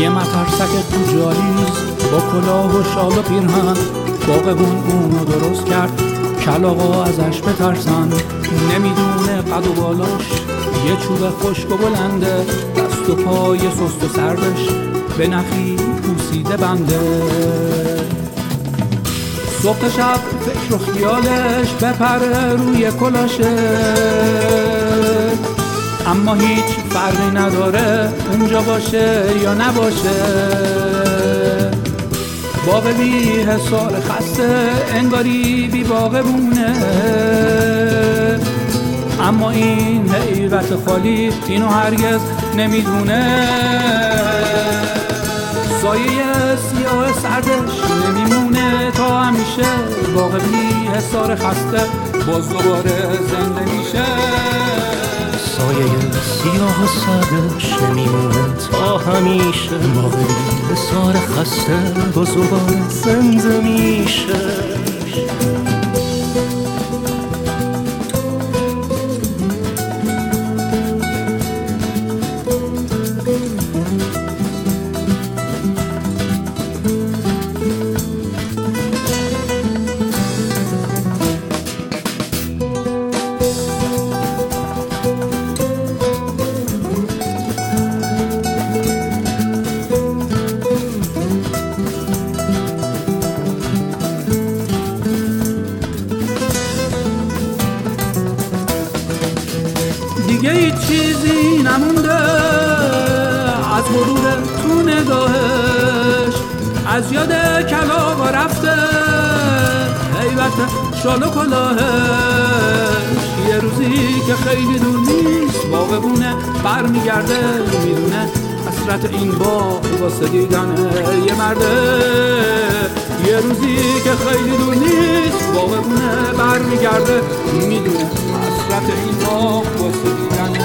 یه مترسک کجاییست با کلاه و شال و پیرهن، باغبون اونو درست کرد کلاغا ازش بترسن. نمیدونه قد و بالاش یه چوب خشک و بلنده، دست و پای سست و سردش به نخی پوسیده بنده. صبح شب فکر و خیالش بپره روی کلاشه، اما هیچ فرقی نداره اونجا باشه یا نباشه. باغ بی حصار خسته انگاری بی باغبونه، اما این حقیقت خالی اینو هرگز نمیدونه. سایه سیاه سردش نمیمونه تا همیشه، باغ بی حصار خسته باز دوباره زنده میشه. سایه سیاه سردش نمیمونه تا همیشه، باغ بی حصار خسته باز دوباره زنده میشه. دیگه هیچ چیزی نمونده از غرور تو نگاهش، از یاد کلاغا رفته هیبت شال و کلاهش. یه روزی که خیلی دور نیست باغبونه برمیگرده، میدونه حسرت این باغ واسه دیدن یه مرده. یه روزی که خیلی دور نیست باغبونه برمیگرده، میدونه حسرت این باغ واسه دیدن